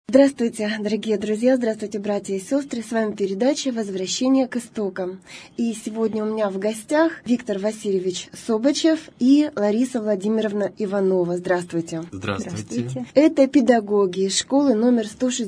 Здравствуйте, дорогие друзья, здравствуйте, братья и сестры. С вами передача «Возвращение к истокам». И сегодня у меня в гостях Виктор Васильевич Собачев и Лариса Владимировна Иванова. Здравствуйте. Здравствуйте. Это педагоги из школы номер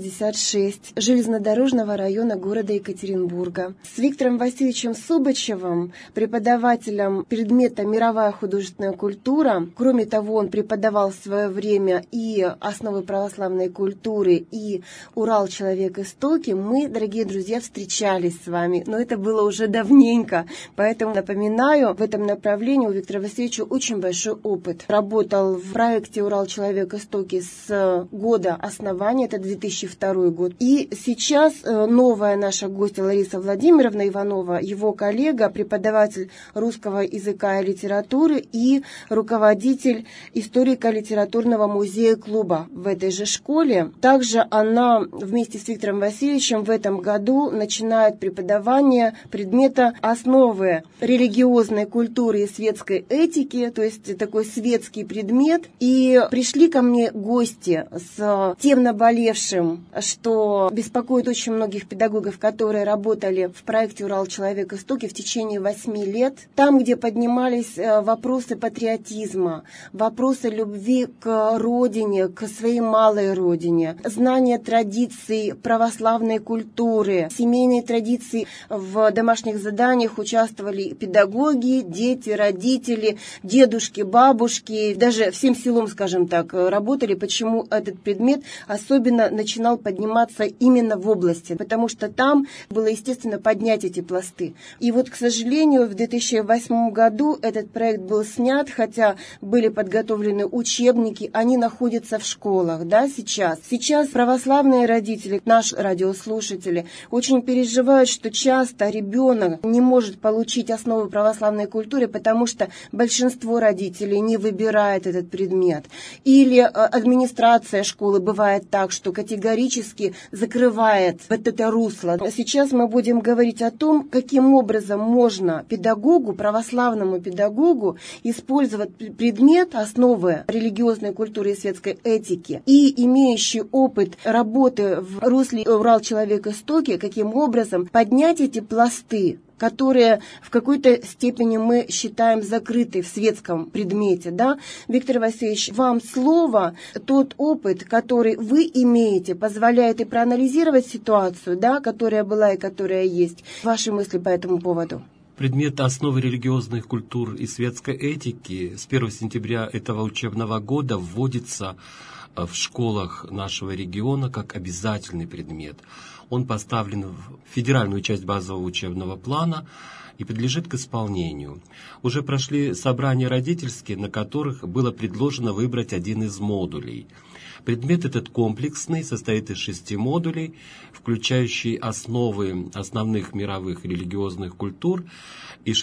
166 железнодорожного района города Екатеринбурга. С Виктором Васильевичем Собачевым, преподавателем предмета «Мировая художественная культура». Кроме того, он преподавал в свое время и основы православной культуры, и «Урал. Человек. Истоки», мы, дорогие друзья, встречались с вами, но это было уже давненько, поэтому напоминаю, в этом направлении у Виктора Васильевича очень большой опыт. Работал в проекте «Урал. Человек. Истоки» с года основания, это 2002 год. И сейчас новая наша гостья Лариса Владимировна Иванова, его коллега, преподаватель русского языка и литературы и руководитель историко-литературного музея-клуба в этой же школе. Также она вместе с Виктором Васильевичем в этом году начинает преподавание предмета «Основы религиозной культуры и светской этики», то есть такой светский предмет. И пришли ко мне гости с тем наболевшим, что беспокоит очень многих педагогов, которые работали в проекте «Урал. Человек. Истоки» в течение 8 лет. Там, где поднимались вопросы патриотизма, вопросы любви к родине, к своей малой родине, знание традиций православной культуры, семейные традиции. В домашних заданиях участвовали педагоги, дети, родители, дедушки, бабушки, даже всем селом, скажем так, работали. Почему этот предмет особенно начинал подниматься именно в области? Потому что там было, естественно, поднять эти пласты. И вот, к сожалению, в 2008 году этот проект был снят, хотя были подготовлены учебники, они находятся в школах, да, сейчас. Сейчас православные родители, наши радиослушатели, очень переживают, что часто ребенок не может получить основы православной культуры, потому что большинство родителей не выбирает этот предмет. Или администрация школы бывает так, что категорически закрывает вот это русло. Сейчас мы будем говорить о том, каким образом можно педагогу, православному педагогу использовать предмет основы религиозной культуры и светской этики и имеющий опыт работы в русле «Урал. Человек. Истоки», каким образом поднять эти пласты, которые в какой-то степени мы считаем закрыты в светском предмете. Да? Виктор Васильевич, вам слово. Тот опыт, который вы имеете, позволяет и проанализировать ситуацию, да, которая была и которая есть. Ваши мысли по этому поводу? Предмет «Основы религиозных культур и светской этики» с 1 сентября этого учебного года вводится в школах нашего региона как обязательный предмет. Он поставлен в федеральную часть базового учебного плана и подлежит к исполнению. Уже прошли собрания родительские, на которых было предложено выбрать один из модулей. Предмет этот комплексный, состоит из 6 модулей, включающий основы основных мировых религиозных культур, и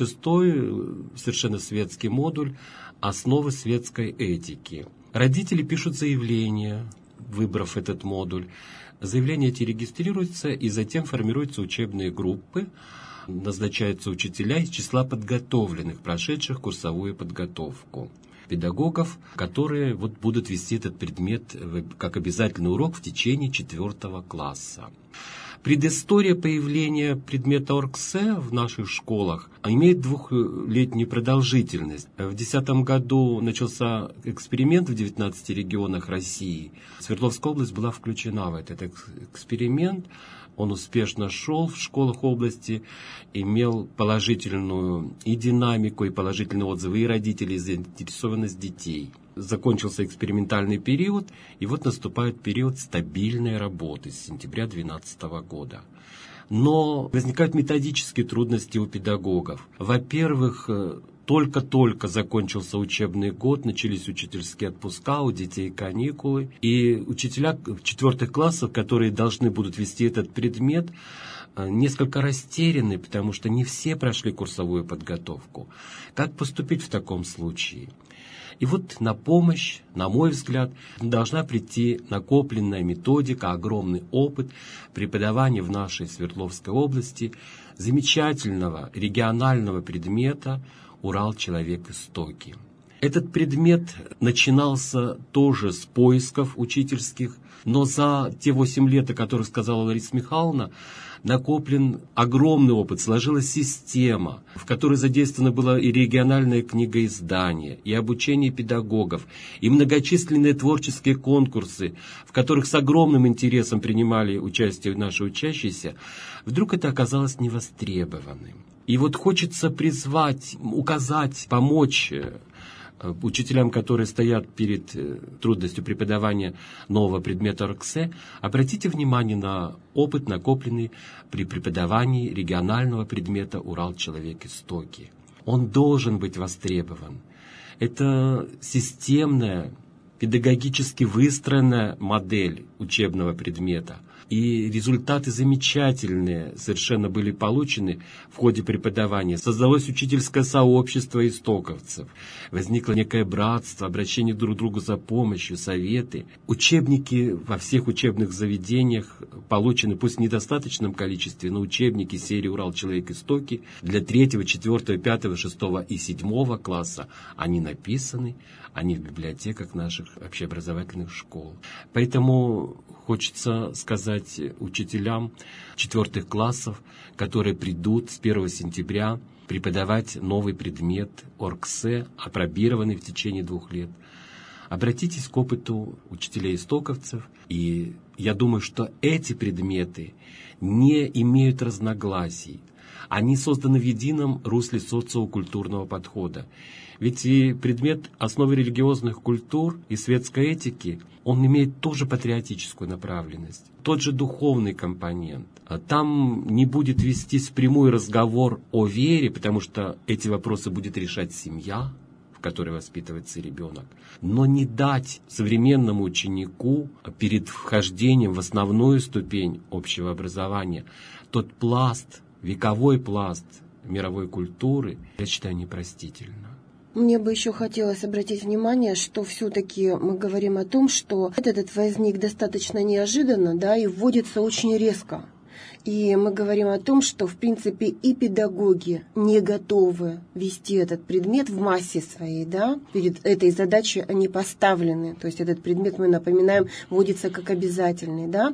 6-й, совершенно светский модуль, основы светской этики. Родители пишут заявление, выбрав этот модуль. Заявления эти регистрируются, и затем формируются учебные группы, назначаются учителя из числа подготовленных, прошедших курсовую подготовку, педагогов, которые будут вести этот предмет как обязательный урок в течение 4 класса. Предыстория появления предмета ОРКСЭ в наших школах имеет 2-летнюю продолжительность. В 2010 году начался эксперимент в 19 регионах России. Свердловская область была включена в этот эксперимент. Он успешно шел в школах области, имел положительную и динамику, и положительные отзывы, и родителей, и заинтересованность детей. Закончился экспериментальный период, и вот наступает период стабильной работы с сентября 2012 года. Но возникают методические трудности у педагогов. Во-первых, только-только закончился учебный год, начались учительские отпуска, у детей каникулы. И учителя 4 классов, которые должны будут вести этот предмет, несколько растеряны, потому что не все прошли курсовую подготовку. Как поступить в таком случае? И вот на помощь, на мой взгляд, должна прийти накопленная методика, огромный опыт преподавания в нашей Свердловской области замечательного регионального предмета «Урал. Человек. Истоки». Этот предмет начинался тоже с поисков учительских Но за те 8 лет, о которых сказала Лариса Михайловна, накоплен огромный опыт, сложилась система, в которой задействовано было и региональное книгоиздание, и обучение педагогов, и многочисленные творческие конкурсы, в которых с огромным интересом принимали участие наши учащиеся, вдруг это оказалось невостребованным. И вот хочется призвать, указать, помочь учителям, которые стоят перед трудностью преподавания нового предмета ОРКСЭ, обратите внимание на опыт, накопленный при преподавании регионального предмета «Урал-Человек-Истоки». Он должен быть востребован. Это системная, педагогически выстроенная модель учебного предмета. И результаты замечательные совершенно были получены в ходе преподавания. Создалось учительское сообщество истоковцев. Возникло некое братство, обращение друг к другу за помощью, советы. Учебники во всех учебных заведениях получены, пусть в недостаточном количестве, но учебники серии «Урал-Человек-Истоки» для 3, 4, 5, 6 и 7 класса. Они написаны, они в библиотеках наших общеобразовательных школ. Поэтому хочется сказать учителям 4 классов, которые придут с 1 сентября преподавать новый предмет ОРКСЭ, апробированный в течение 2 лет. Обратитесь к опыту учителей-истоковцев, и я думаю, что эти предметы не имеют разногласий. Они созданы в едином русле социокультурного подхода. Ведь и предмет основы религиозных культур и светской этики, он имеет тоже патриотическую направленность, тот же духовный компонент. Там не будет вестись прямой разговор о вере, потому что эти вопросы будет решать семья, в которой воспитывается ребенок. Но не дать современному ученику перед вхождением в основную ступень общего образования тот пласт, вековой пласт мировой культуры, я считаю, непростительно. Мне бы еще хотелось обратить внимание, что все-таки мы говорим о том, что этот возник достаточно неожиданно, да, и вводится очень резко. И мы говорим о том, что, в принципе, и педагоги не готовы вести этот предмет в массе своей, да, перед этой задачей они поставлены. То есть этот предмет, мы напоминаем, вводится как обязательный, да.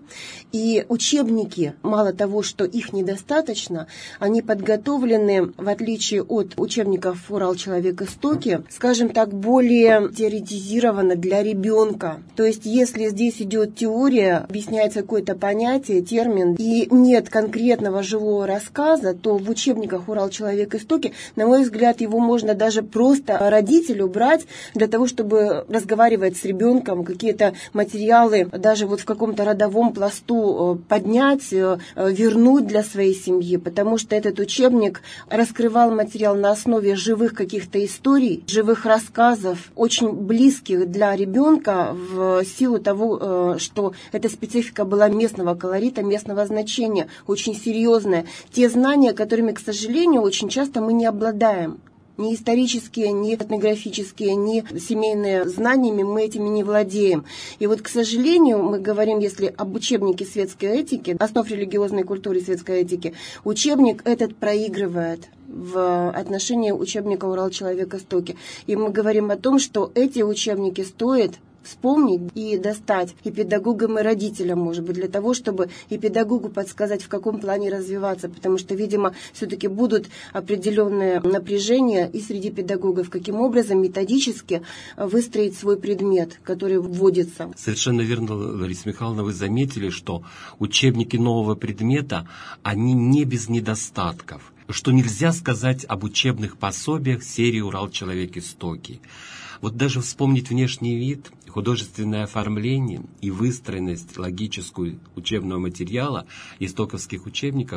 И учебники, мало того, что их недостаточно, они подготовлены, в отличие от учебников «Урал-Человек-Истоки», скажем так, более теоретизированно для ребенка. То есть если здесь идет теория, объясняется какое-то понятие, термин, и нет конкретного живого рассказа, то в учебниках «Урал-Человек-Истоки», на мой взгляд, его можно даже просто родителю брать для того, чтобы разговаривать с ребенком, какие-то материалы даже вот в каком-то родовом пласту поднять, вернуть для своей семьи, потому что этот учебник раскрывал материал на основе живых каких-то историй, живых рассказов, очень близких для ребенка в силу того, что эта специфика была местного колорита, местного значения, очень серьезная. Те знания, которыми, к сожалению, очень часто мы не обладаем. Ни исторические, ни этнографические, ни семейные знаниями мы этими не владеем. И вот, к сожалению, мы говорим, если об учебнике светской этики, основ религиозной культуры и светской этики, учебник этот проигрывает в отношении учебника «Урал-Человек-Истоки». И мы говорим о том, что эти учебники стоит вспомнить и достать и педагогам, и родителям, может быть, для того, чтобы и педагогу подсказать, в каком плане развиваться, потому что, видимо, все-таки будут определенные напряжения и среди педагогов, каким образом методически выстроить свой предмет, который вводится. Совершенно верно, Лариса Михайловна, вы заметили, что учебники нового предмета, они не без недостатков, что нельзя сказать об учебных пособиях серии «Урал-Человек-Истоки». Вот даже вспомнить внешний вид, художественное оформление и выстроенность логическую учебного материала истоковских учебников,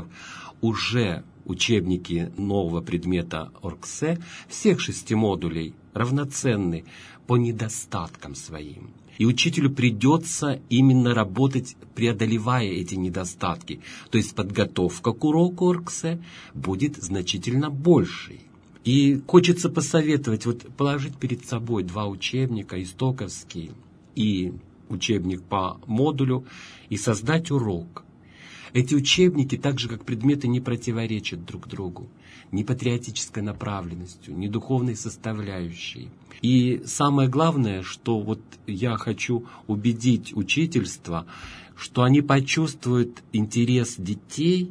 уже учебники нового предмета ОРКСЭ всех 6 модулей равноценны по недостаткам своим. И учителю придется именно работать, преодолевая эти недостатки. То есть подготовка к уроку ОРКСЭ будет значительно большей. И хочется посоветовать, вот положить перед собой 2 учебника, истоковский и учебник по модулю, и создать урок. Эти учебники, так же как предметы, не противоречат друг другу ни патриотической направленностью, ни духовной составляющей. И самое главное, что вот я хочу убедить учительство, что они почувствуют интерес детей,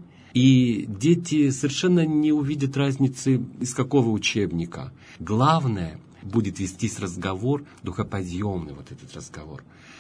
и дети совершенно не увидят разницы, из какого учебника. Главное, будет вестись разговор, духоподъемный вот этот разговор,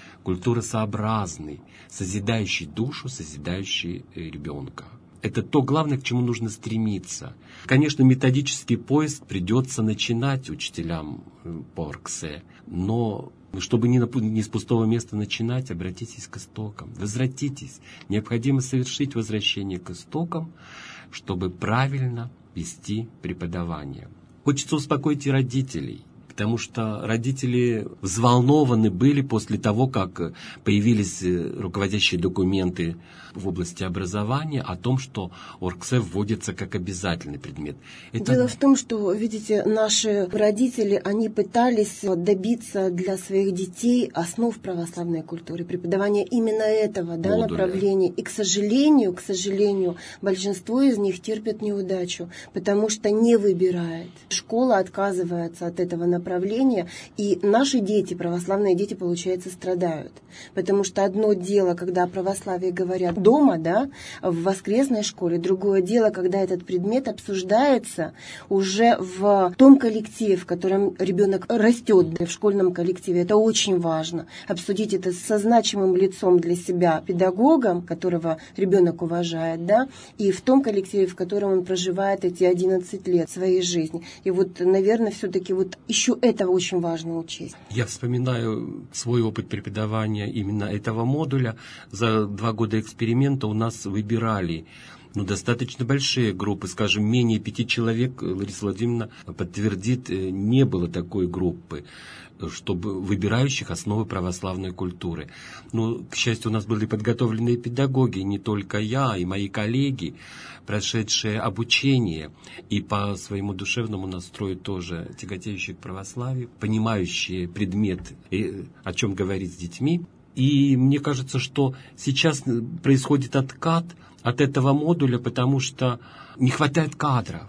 культуросообразный, созидающий душу, созидающий ребенка. Это то главное, к чему нужно стремиться. Конечно, методический поиск придется начинать учителям по ОРКСЭ, но чтобы не с пустого места начинать, обратитесь к истокам, возвратитесь. Необходимо совершить возвращение к истокам, чтобы правильно вести преподавание. Хочется успокоить и родителей, потому что родители взволнованы были после того, как появились руководящие документы в области образования о том, что ОРКСЭ вводится как обязательный предмет. Дело в том, что, видите, наши родители, они пытались добиться для своих детей основ православной культуры, преподавания именно этого направления. И, к сожалению, большинство из них терпят неудачу, потому что не выбирает. Школа отказывается от этого направления, и наши дети, православные дети, получается, страдают. Потому что одно дело, когда о православии говорят дома, в воскресной школе, другое дело, когда этот предмет обсуждается уже в том коллективе, в котором ребенок растет, в школьном коллективе. Это очень важно. Обсудить это со значимым лицом для себя педагогом, которого ребенок уважает, и в том коллективе, в котором он проживает эти 11 лет своей жизни. И вот, наверное, все-таки вот еще это очень важно учесть. Я вспоминаю свой опыт преподавания именно этого модуля. За 2 года эксперимента у нас выбирали достаточно большие группы, скажем, менее 5 человек, Лариса Владимировна подтвердит, не было такой группы, чтобы выбирающих основы православной культуры. К счастью, у нас были подготовленные педагоги, не только я, и мои коллеги, прошедшие обучение и по своему душевному настрою тоже тяготеющие к православию, понимающие предмет, о чем говорить с детьми. И мне кажется, что сейчас происходит откат от этого модуля, потому что не хватает кадров.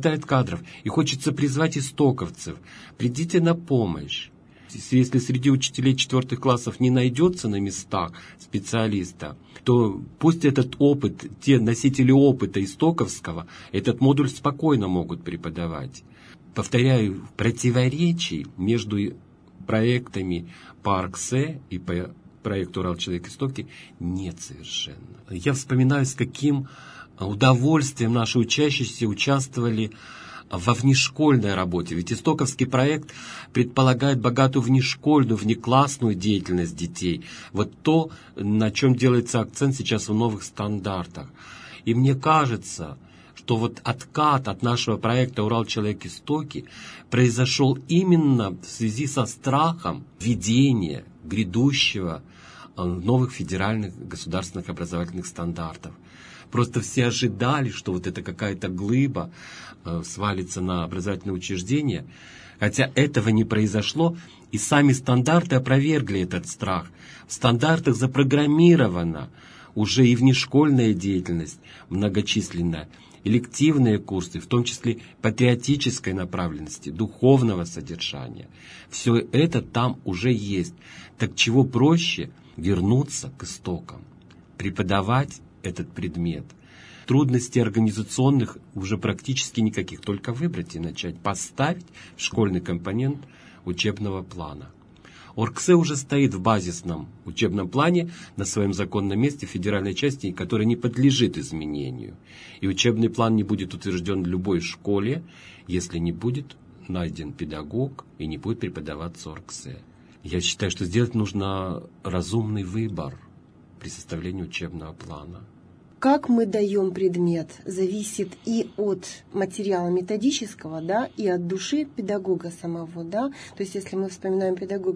И хочется призвать истоковцев. Придите на помощь. Если среди учителей 4 классов не найдется на местах специалиста, то пусть этот опыт, те носители опыта истоковского, этот модуль спокойно могут преподавать. Повторяю, противоречий между проектами по ОРКСЭ и по проекту «Урал. Человек. Истоки» нет совершенно. Я вспоминаю, с каким удовольствием наши учащиеся участвовали во внешкольной работе. Ведь истоковский проект предполагает богатую внешкольную, внеклассную деятельность детей. Вот то, на чем делается акцент сейчас в новых стандартах. И мне кажется, что вот откат от нашего проекта «Урал. Человек. Истоки» произошел именно в связи со страхом введения грядущего новых федеральных государственных образовательных стандартов. Просто все ожидали, что вот это какая-то глыба свалится на образовательные учреждения, хотя этого не произошло, и сами стандарты опровергли этот страх. В стандартах запрограммирована уже и внешкольная деятельность многочисленная, элективные курсы, в том числе патриотической направленности, духовного содержания. Все это там уже есть. Так чего проще вернуться к истокам, преподавать этот предмет. Трудностей организационных уже практически никаких, только выбрать и начать поставить в школьный компонент учебного плана. ОРКСЭ уже стоит в базисном учебном плане на своем законном месте в федеральной части, который не подлежит изменению. И учебный план не будет утвержден в любой школе, если не будет найден педагог и не будет преподаваться ОРКСЭ. Я считаю, что сделать нужно разумный выбор при составлении учебного плана. Как мы даем предмет, зависит и от материала методического, и от души педагога самого, То есть, если мы вспоминаем педагогов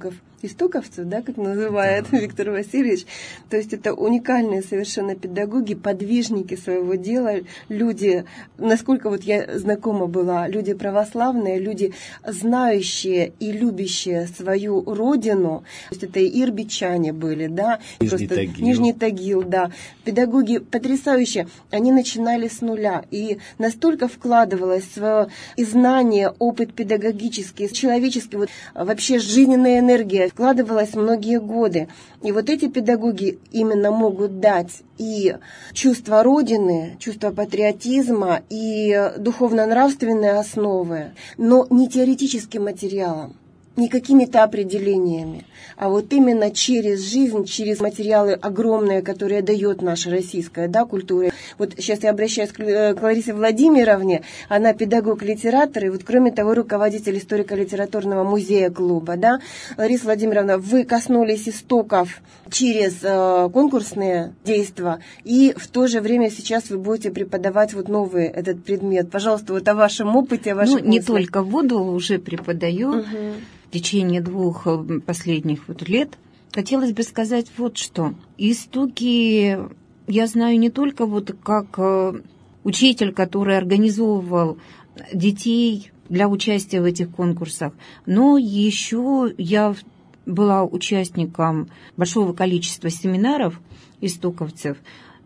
истоковцев, да, как называет Виктор Васильевич. То есть это уникальные совершенно педагоги, подвижники своего дела, люди, насколько вот я знакома была, люди православные, люди знающие и любящие свою родину. То есть это и ирбичане были, да, Нижний Тагил, да. Педагоги потрясающие, они начинали с нуля, и настолько вкладывалось свое и знание, опыт педагогический, человеческий, вот вообще жизненная энергия вкладывалась многие годы. И вот эти педагоги именно могут дать и чувство Родины, чувство патриотизма, и духовно-нравственные основы, но не теоретическим материалом, не какими-то определениями, а вот именно через жизнь, через материалы огромные, которые дает наша российская, да, культура. Вот сейчас я обращаюсь к Ларисе Владимировне, она педагог-литератор, и вот кроме того руководитель историко-литературного музея клуба, да. Лариса Владимировна, вы коснулись истоков через конкурсные действия, и в то же время сейчас вы будете преподавать вот новый этот предмет. Пожалуйста, вот о вашем опыте, о ваших мыслях. Не только воду уже преподаю. В течение 2 последних лет. Хотелось бы сказать вот что. Истоки я знаю не только вот как учитель, который организовывал детей для участия в этих конкурсах, но еще я была участником большого количества семинаров истоковцев.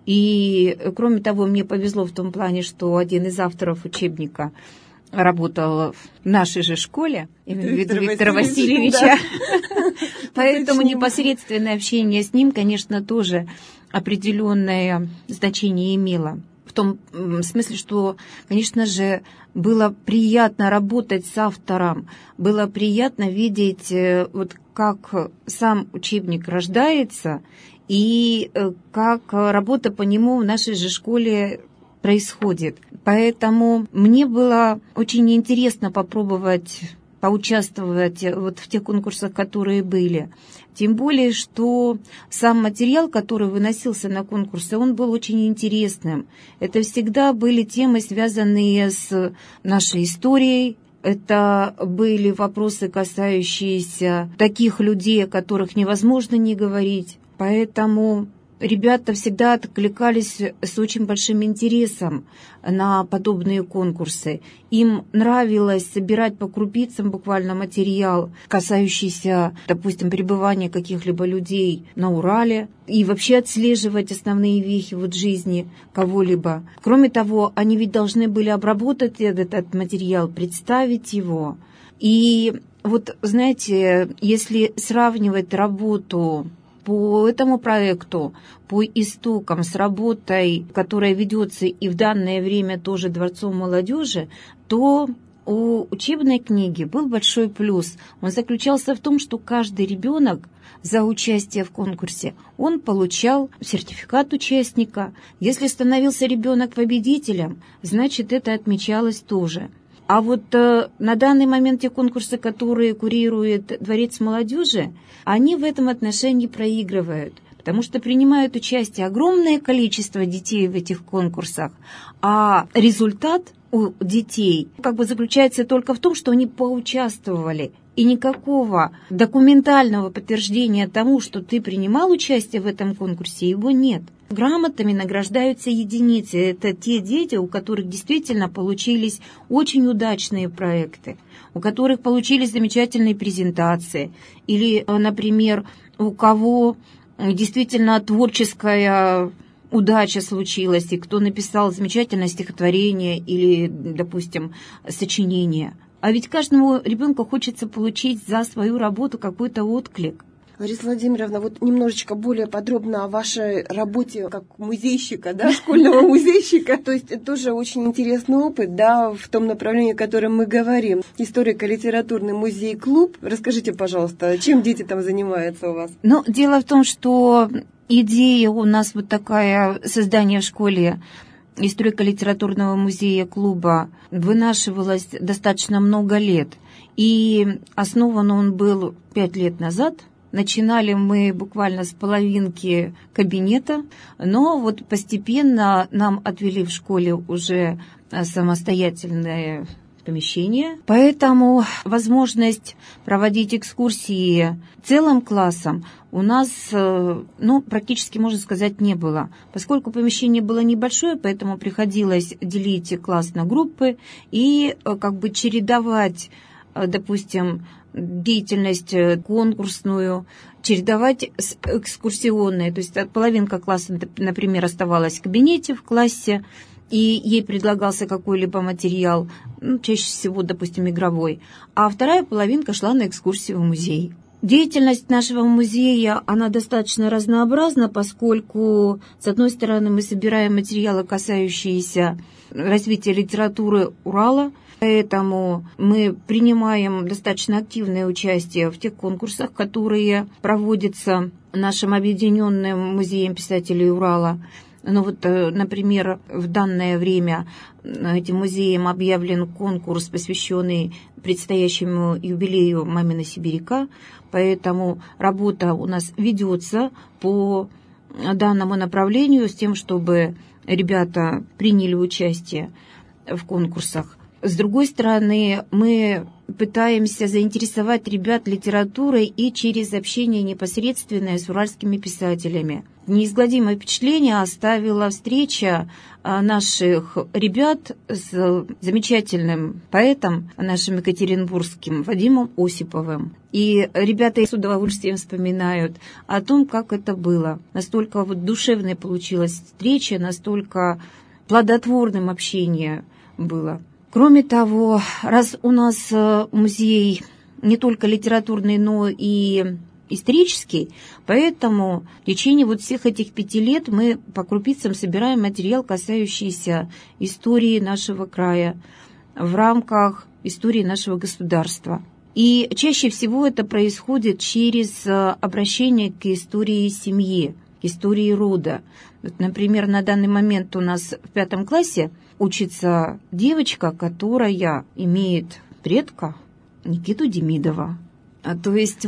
И, кроме того, мне повезло в том плане, что один из авторов учебника работал в нашей же школе, Виктора Васильевича. Да. Поэтому непосредственное общение с ним, конечно, тоже определенное значение имело. В том смысле, что, конечно же, было приятно работать с автором, было приятно видеть, вот как сам учебник рождается и как работа по нему в нашей же школе происходит. Поэтому мне было очень интересно попробовать поучаствовать вот в тех конкурсах, которые были. Тем более, что сам материал, который выносился на конкурсы, он был очень интересным. Это всегда были темы, связанные с нашей историей. Это были вопросы, касающиеся таких людей, о которых невозможно не говорить. Поэтому ребята всегда откликались с очень большим интересом на подобные конкурсы. Им нравилось собирать по крупицам буквально материал, касающийся, допустим, пребывания каких-либо людей на Урале, и вообще отслеживать основные вехи вот жизни кого-либо. Кроме того, они ведь должны были обработать этот материал, представить его. И вот, знаете, если сравнивать работу по этому проекту, по истокам с работой, которая ведется и в данное время тоже Дворцом молодежи, то у учебной книги был большой плюс. Он заключался в том, что каждый ребенок за участие в конкурсе, он получал сертификат участника. Если становился ребенок победителем, значит, это отмечалось тоже. А вот на данный момент те конкурсы, которые курирует Дворец молодежи, они в этом отношении проигрывают, потому что принимают участие огромное количество детей в этих конкурсах, а результат у детей заключается только в том, что они поучаствовали. И никакого документального подтверждения тому, что ты принимал участие в этом конкурсе, его нет. Грамотами награждаются единицы. Это те дети, у которых действительно получились очень удачные проекты, у которых получились замечательные презентации. Или, например, у кого действительно творческая удача случилась, и кто написал замечательное стихотворение или, допустим, сочинение. А ведь каждому ребенку хочется получить за свою работу какой-то отклик. Лариса Владимировна, вот немножечко более подробно о вашей работе как музейщика, да, школьного музейщика. То есть это тоже очень интересный опыт, да, в том направлении, о котором мы говорим. Историко-литературный музей-клуб. Расскажите, пожалуйста, чем дети там занимаются у вас? Дело в том, что идея у нас вот такая, создание в школе историко-литературного музея-клуба вынашивалось достаточно много лет. И основан он был 5 лет назад. Начинали мы буквально с половинки кабинета, но вот постепенно нам отвели в школе уже самостоятельное помещение, поэтому возможность проводить экскурсии целым классом у нас, практически, можно сказать, не было. Поскольку помещение было небольшое, поэтому приходилось делить класс на группы и чередовать, допустим, деятельность конкурсную, чередовать с экскурсионной. То есть половинка класса, например, оставалась в кабинете в классе, и ей предлагался какой-либо материал, чаще всего, допустим, игровой, а вторая половинка шла на экскурсию в музей. Деятельность нашего музея, она достаточно разнообразна, поскольку, с одной стороны, мы собираем материалы, касающиеся развития литературы Урала, поэтому мы принимаем достаточно активное участие в тех конкурсах, которые проводятся нашим объединенным музеем писателей Урала. Например, в данное время этим музеем объявлен конкурс, посвященный предстоящему юбилею «Мамина сибиряка», поэтому работа у нас ведется по данному направлению с тем, чтобы ребята приняли участие в конкурсах. С другой стороны, мы пытаемся заинтересовать ребят литературой и через общение непосредственное с уральскими писателями. Неизгладимое впечатление оставила встреча наших ребят с замечательным поэтом, нашим екатеринбургским, Вадимом Осиповым. И ребята с удовольствием вспоминают о том, как это было. Настолько душевной получилась встреча, настолько плодотворным общение было. Кроме того, раз у нас музей не только литературный, но и исторический, поэтому в течение всех этих 5 лет мы по крупицам собираем материал, касающийся истории нашего края в рамках истории нашего государства. И чаще всего это происходит через обращение к истории семьи, к истории рода. Например, на данный момент у нас в 5 классе учится девочка, которая имеет предка Никиту Демидова. То есть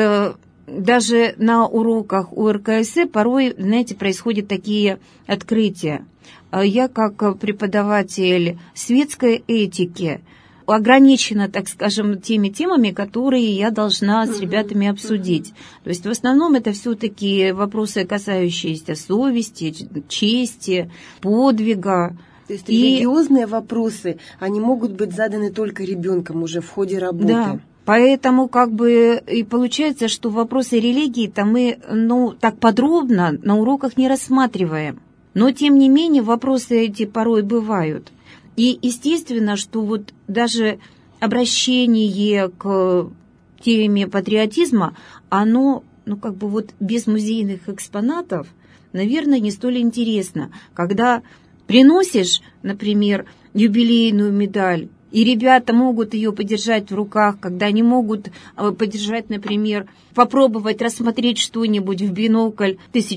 даже на уроках УРКС порой, происходят такие открытия. Я, как преподаватель светской этики, ограничена, так скажем, теми темами, которые я должна с ребятами обсудить. То есть в основном это все-таки вопросы, касающиеся совести, чести, подвига. То есть религиозные вопросы, они могут быть заданы только ребенком уже в ходе работы. Да. Поэтому и получается, что вопросы религии-то мы так подробно на уроках не рассматриваем. Но, тем не менее, вопросы эти порой бывают. И естественно, что даже обращение к теме патриотизма, оно, без музейных экспонатов, наверное, не столь интересно. Когда приносишь, например, юбилейную медаль, и ребята могут ее подержать в руках, когда они могут подержать, например, попробовать рассмотреть что-нибудь в бинокль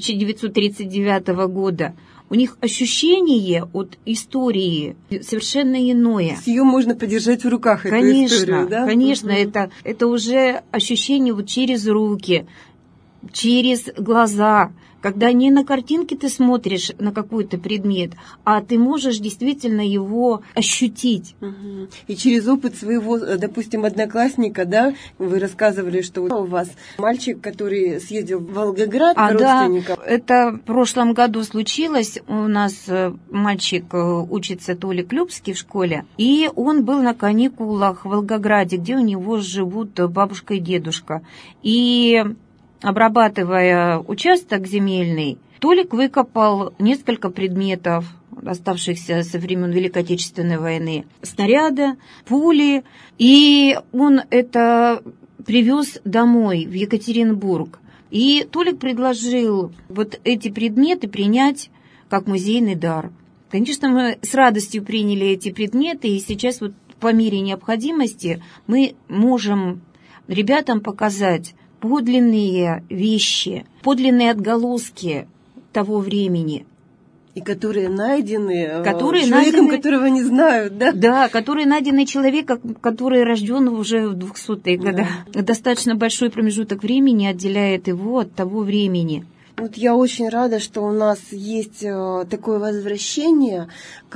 1939 года. У них ощущение от истории совершенно иное. Ее можно подержать в руках, конечно, эту историю, да? Конечно, это уже ощущение через руки, через глаза. Когда не на картинке ты смотришь на какой-то предмет, а ты можешь действительно его ощутить. И через опыт своего, допустим, одноклассника, да, вы рассказывали, что у вас мальчик, который съездил в Волгоград к родственникам. Да, это в прошлом году случилось. У нас мальчик учится Толик Любский в школе, и он был на каникулах в Волгограде, где у него живут бабушка и дедушка. И обрабатывая участок земельный, Толик выкопал несколько предметов, оставшихся со времен Великой Отечественной войны, снаряды, пули, и он это привез домой, в Екатеринбург. И Толик предложил эти предметы принять как музейный дар. Конечно, мы с радостью приняли эти предметы, и сейчас по мере необходимости мы можем ребятам показать подлинные вещи, подлинные отголоски того времени. И которые найдены человеком, которого не знают, да? Да, которые найдены человеком, который рожден уже в 200-е годы. Да. Достаточно большой промежуток времени отделяет его от того времени. Вот я очень рада, что у нас есть такое возвращение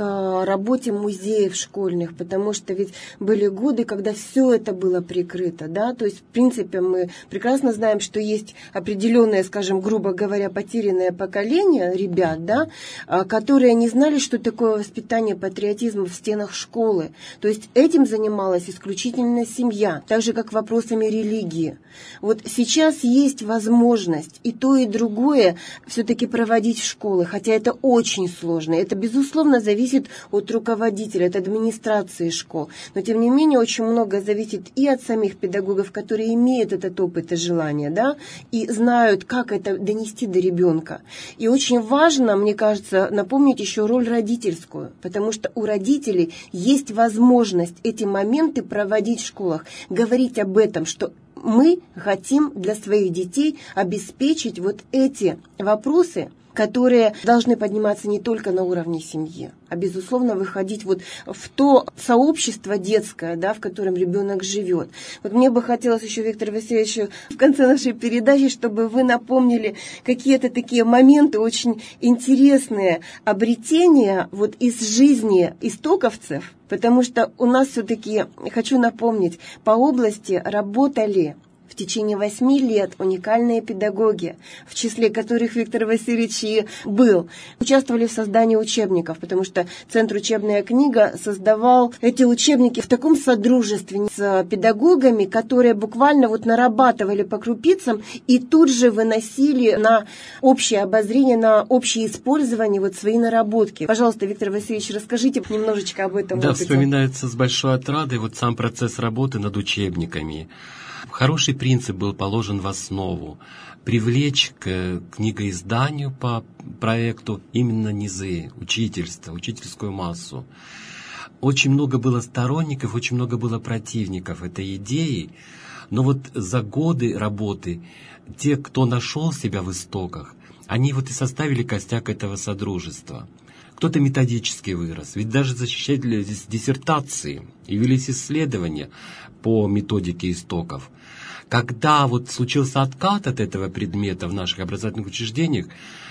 к работе музеев школьных, потому что ведь были годы, когда все это было прикрыто, да, то есть, в принципе, мы прекрасно знаем, что есть определенное, скажем, грубо говоря, потерянное поколение ребят, да, которые не знали, что такое воспитание патриотизма в стенах школы, то есть этим занималась исключительно семья, так же, как вопросами религии. Вот сейчас есть возможность и то, и другое все-таки проводить в школы, хотя это очень сложно. Это, безусловно, зависит от руководителя, от администрации школ. Но, тем не менее, очень много зависит и от самих педагогов, которые имеют этот опыт и желание, да, и знают, как это донести до ребенка. И очень важно, мне кажется, напомнить еще роль родительскую, потому что у родителей есть возможность эти моменты проводить в школах, говорить об этом, что мы хотим для своих детей обеспечить вот эти вопросы, которые должны подниматься не только на уровне семьи, а, безусловно, выходить вот в то сообщество детское, да, в котором ребенок живет. Вот мне бы хотелось еще, Виктор Васильевич, в конце нашей передачи, чтобы вы напомнили какие-то такие моменты очень интересные, обретения вот из жизни истоковцев, потому что у нас все-таки, хочу напомнить, по области работали в течение 8 лет уникальные педагоги, в числе которых Виктор Васильевич и был, участвовали в создании учебников, потому что Центр «Учебная книга» создавал эти учебники в таком содружестве с педагогами, которые буквально вот нарабатывали по крупицам и тут же выносили на общее обозрение, на общее использование вот свои наработки. Пожалуйста, Виктор Васильевич, расскажите немножечко об этом. Да, вспоминается с большой отрадой вот сам процесс работы над учебниками. Хороший принцип был положен в основу – привлечь к книгоизданию по проекту именно низы, учительство, учительскую массу. Очень много было сторонников, очень много было противников этой идеи, но вот за годы работы те, кто нашел себя в истоках, они вот и составили костяк этого содружества. Кто-то методически вырос, ведь даже защищали диссертации и велись исследования по методике истоков. Когда вот случился откат от этого предмета в наших образовательных учреждениях,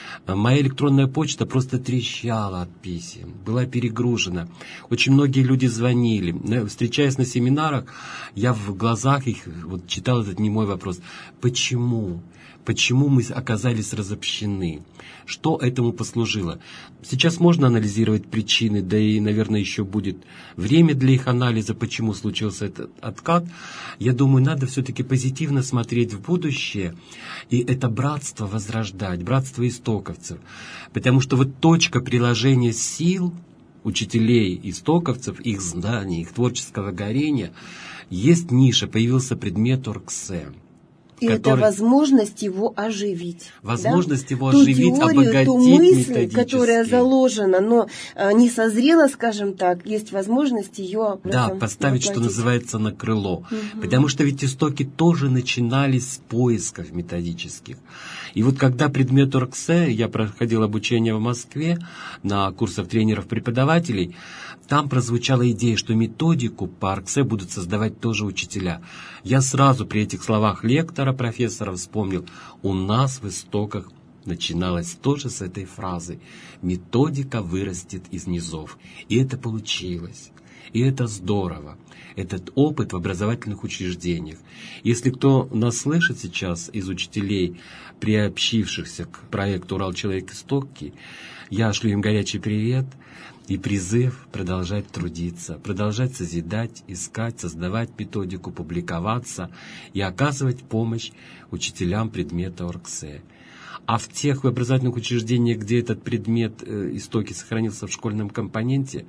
моя электронная почта просто трещала от писем, была перегружена. Очень многие люди звонили. Встречаясь на семинарах, я в глазах их вот читал этот немой вопрос. Почему? Почему мы оказались разобщены? Что этому послужило? Сейчас можно анализировать причины, да и, наверное, еще будет время для их анализа, почему случился этот откат. Я думаю, надо все-таки позитивно смотреть в будущее и это братство возрождать, братство истоковцев. Потому что вот точка приложения сил учителей истоковцев, их знаний, их творческого горения, есть ниша, появился предмет Оргсе. И это возможность его оживить. Возможность, да? Его ту оживить, теорию, обогатить ту мысль, методически. Которая заложена, но не созрела, скажем так, есть возможность ее... Да, поставить, что называется, на крыло. Угу. Потому что ведь истоки тоже начинались с поисков методических. И вот когда предмет Оргсе, я проходил обучение в Москве на курсах тренеров-преподавателей, там прозвучала идея, что методику по Оргсе будут создавать тоже учителя. Я сразу при этих словах лектора, профессора вспомнил, у нас в истоках начиналось тоже с этой фразы. Методика вырастет из низов. И это получилось. И это здорово. Этот опыт в образовательных учреждениях. Если кто нас слышит сейчас из учителей, приобщившихся к проекту «Урал. Человек. Истоки», я шлю им горячий привет и призыв продолжать трудиться, продолжать созидать, искать, создавать методику, публиковаться и оказывать помощь учителям предмета Оргсе. А в тех образовательных учреждениях, где этот предмет истоки сохранился в школьном компоненте,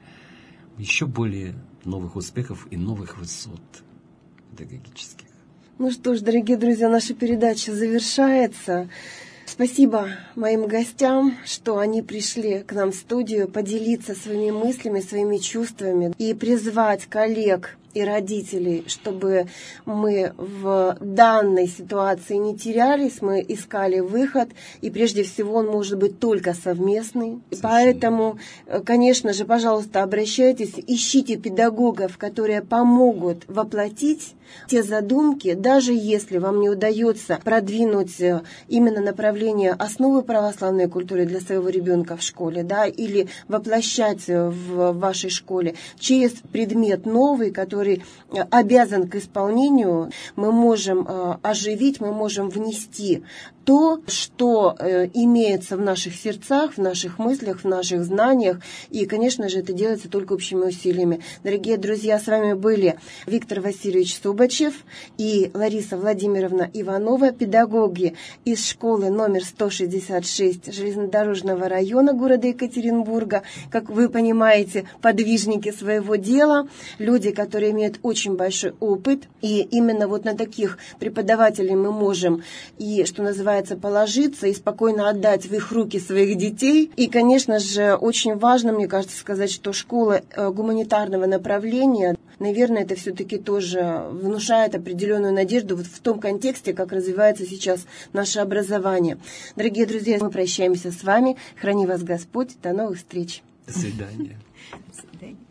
еще более новых успехов и новых высот педагогических. Ну что ж, дорогие друзья, наша передача завершается. Спасибо моим гостям, что они пришли к нам в студию поделиться своими мыслями, своими чувствами и призвать коллег и родителей, чтобы мы в данной ситуации не терялись, мы искали выход, и прежде всего он может быть только совместный. Поэтому, конечно же, пожалуйста, обращайтесь, ищите педагогов, которые помогут воплотить те задумки, даже если вам не удается продвинуть именно направление основы православной культуры для своего ребенка в школе, да, или воплощать в вашей школе через предмет новый, который обязан к исполнению, мы можем оживить, мы можем внести то, что имеется в наших сердцах, в наших мыслях, в наших знаниях. И, конечно же, это делается только общими усилиями. Дорогие друзья, с вами были Виктор Васильевич Субачев и Лариса Владимировна Иванова, педагоги из школы номер 166 железнодорожного района города Екатеринбурга. Как вы понимаете, подвижники своего дела, люди, которые имеют очень большой опыт. И именно вот на таких преподавателей мы можем и, что называется, положиться и спокойно отдать в их руки своих детей. И, конечно же, очень важно, мне кажется, сказать, что школа гуманитарного направления, наверное, это все-таки тоже внушает определенную надежду вот в том контексте, как развивается сейчас наше образование. Дорогие друзья, мы прощаемся с вами. Храни вас Господь. До новых встреч. До свидания. До свидания.